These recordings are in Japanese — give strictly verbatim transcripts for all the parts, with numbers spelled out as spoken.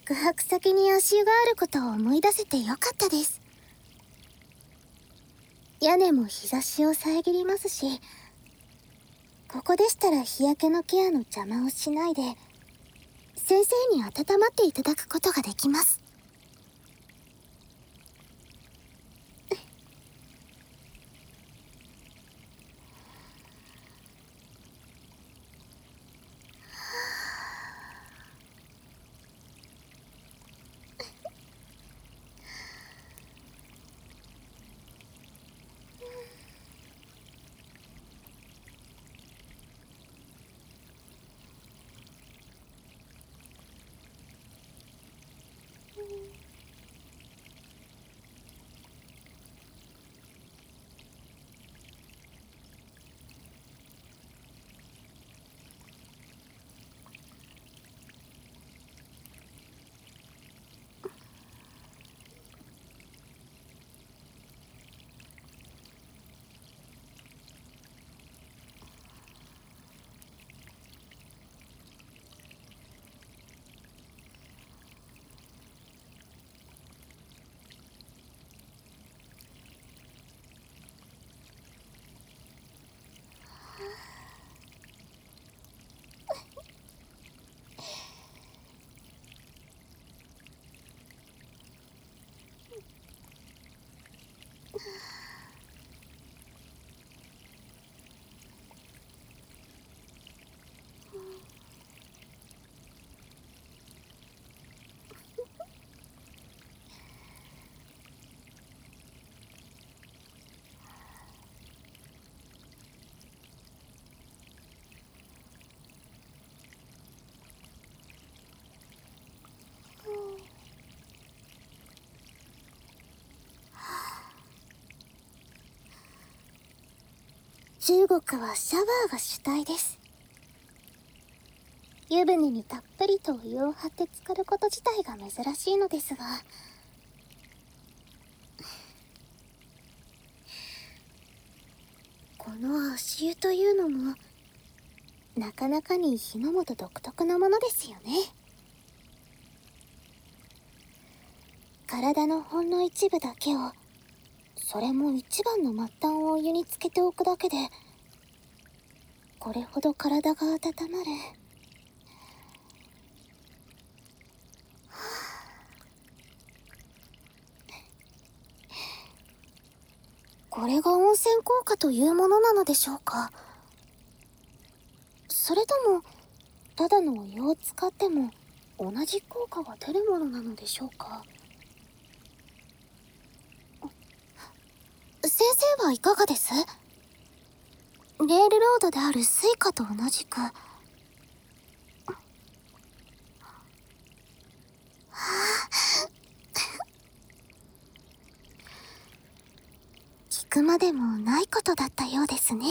宿泊先に足湯があることを思い出せてよかったです。屋根も日差しを遮りますし、ここでしたら日焼けのケアの邪魔をしないで先生に温まっていただくことができます。中国はシャワーが主体です。湯船にたっぷりとお湯を張って浸かること自体が珍しいのですが、この足湯というのもなかなかに日の本独特なものですよね。体のほんの一部だけを、それも一番の末端をお湯につけておくだけでこれほど体が温まる。これが温泉効果というものなのでしょうか。それともただのお湯を使っても同じ効果が出るものなのでしょうか。先生はいかがです？レールロードであるスイカと同じく。はあ、聞くまでもないことだったようですね。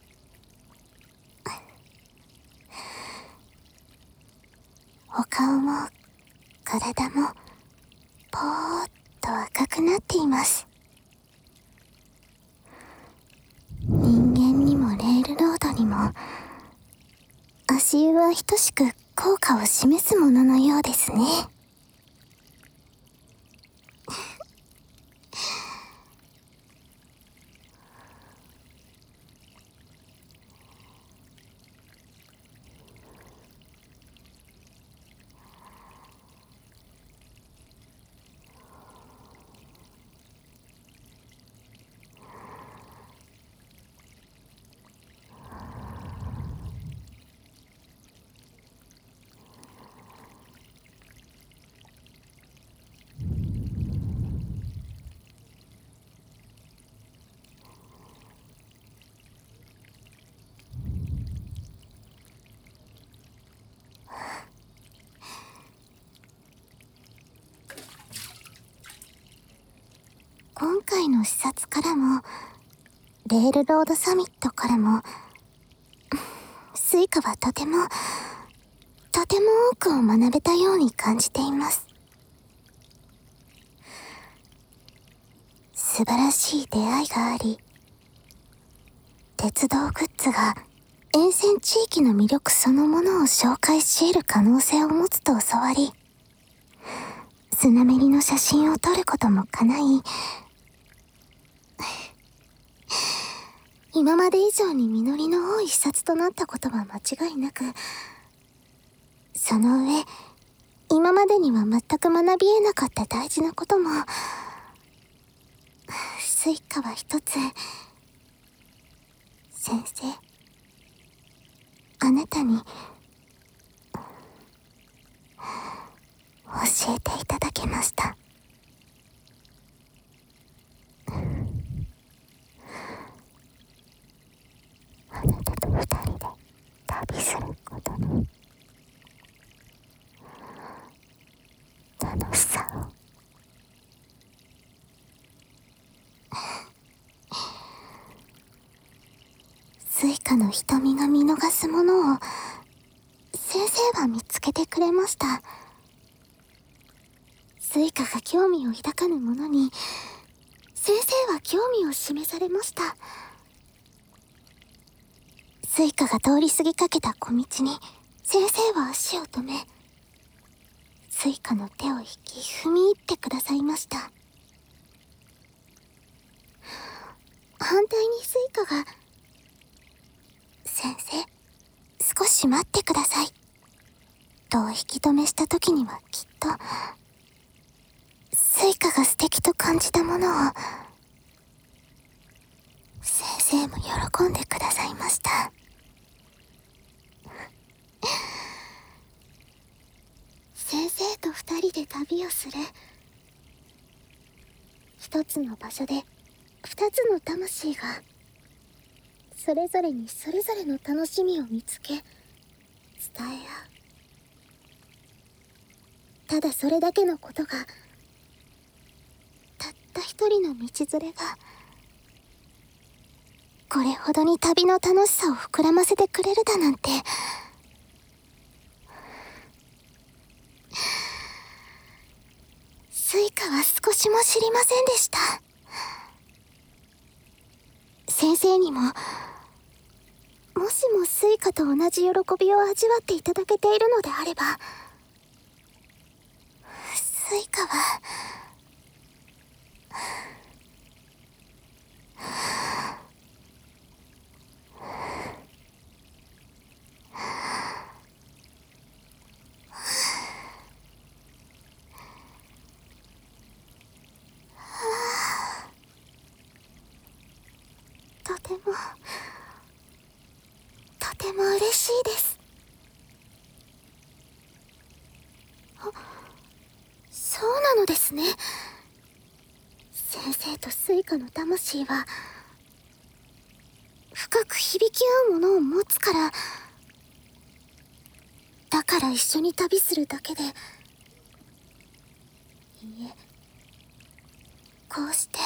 お顔も体もぽーっと赤くなっています。人間にもレールロードにも足湯は等しく効果を示すもののようですね。今回の視察からもレールロードサミットからもスイカはとてもとても多くを学べたように感じています。素晴らしい出会いがあり、鉄道グッズが沿線地域の魅力そのものを紹介し得る可能性を持つと教わり、 スナメリの写真を撮ることも叶い、今まで以上に実りの多い視察となったことは間違いなく、その上、今までには全く学び得なかった大事なことも、スイカは一つ、先生、あなたに、教えていただけました。あなたと二人で旅することの楽しさを。スイカの瞳が見逃すものを先生は見つけてくれました。スイカが興味を抱かぬものに先生は興味を示されました。スイカが通り過ぎかけた小道に先生は足を止め、スイカの手を引き踏み入ってくださいました。反対にスイカが、先生、少し待ってくださいと引き止めした時にはきっとスイカが素敵と感じたものを先生も喜んでくださいました。先生と二人で旅をする。一つの場所で二つの魂がそれぞれにそれぞれの楽しみを見つけ伝え合う。ただそれだけのことがたった一人の道連れがこれほどに旅の楽しさを膨らませてくれるだなんて。スイカは少しも知りませんでした。先生にももしもスイカと同じ喜びを味わっていただけているのであれば、スイカはとてもとても嬉しいです。あ、そうなのですね。先生とスイカの魂は深く響き合うものを持つから、だから一緒に旅するだけで、いいえ、こうして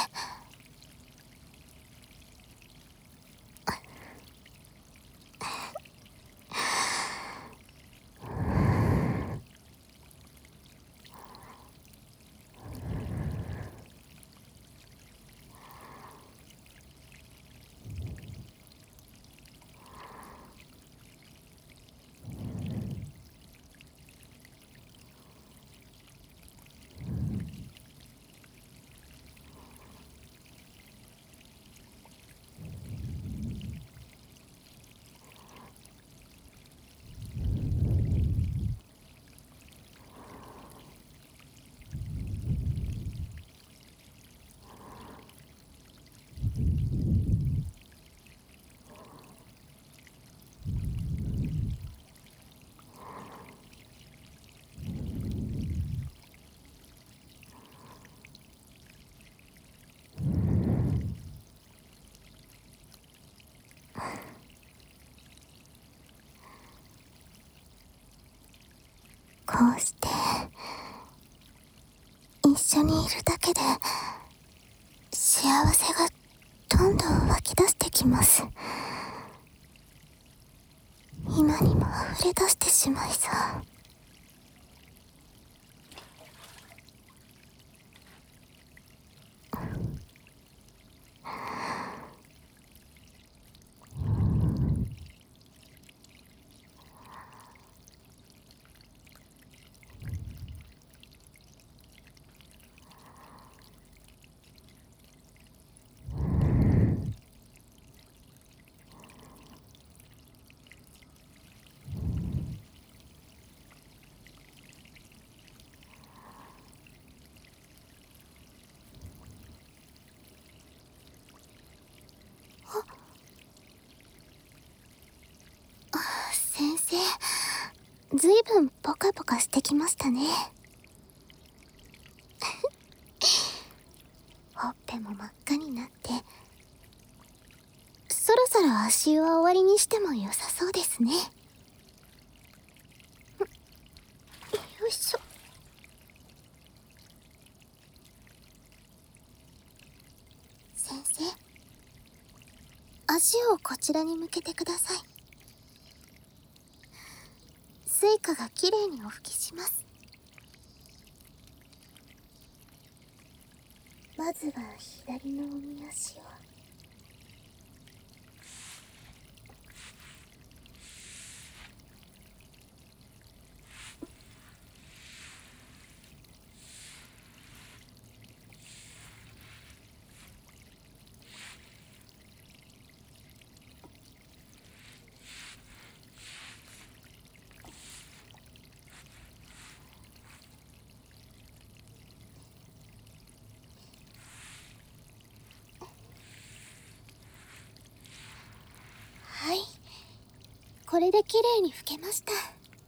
こうして一緒にいるだけで幸せがどんどん湧き出してきます。今にも溢れ出してしまいそう。 ずいぶんポカポカしてきましたね。ほっぺも真っ赤になって、そろそろ足湯は終わりにしても良さそうですね。よいしょ。先生、足をこちらに向けてください。スイカがきれいにお拭きします。まずは左のおみ足を。はい、これできれいに拭けました。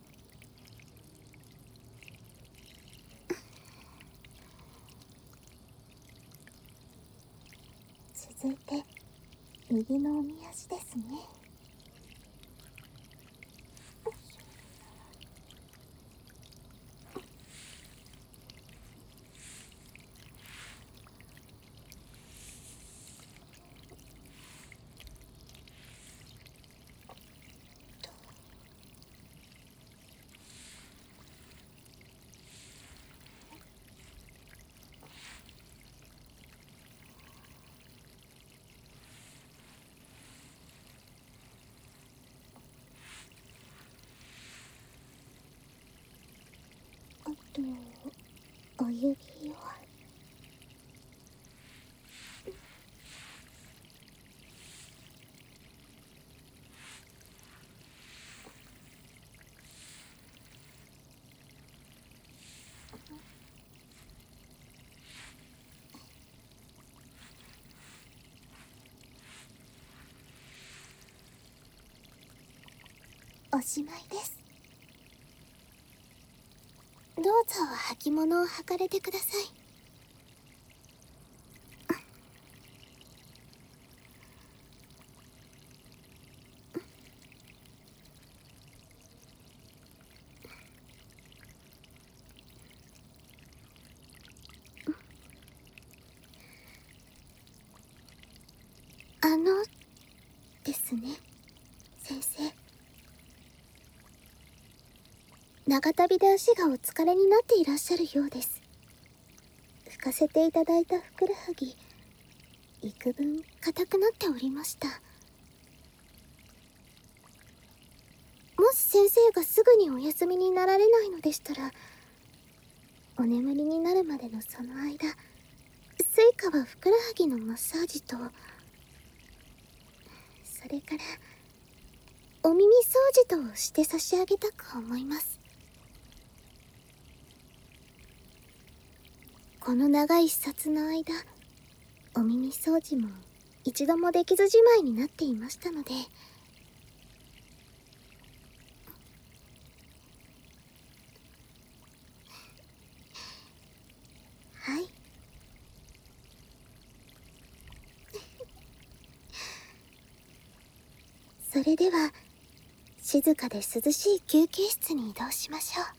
続いて右のおみ足ですね。あとお指を。おしまいです。どうぞ履物を履かれてください。あのですね、先生。長旅で足がお疲れになっていらっしゃるようです。拭かせていただいたふくらはぎ、幾分硬くなっておりました。もし先生がすぐにお休みになられないのでしたら、お眠りになるまでのその間、スイカはふくらはぎのマッサージと、それからお耳掃除として差し上げたく思います。この長い視察の間、お耳掃除も一度もできずじまいになっていましたので。はい。それでは静かで涼しい休憩室に移動しましょう。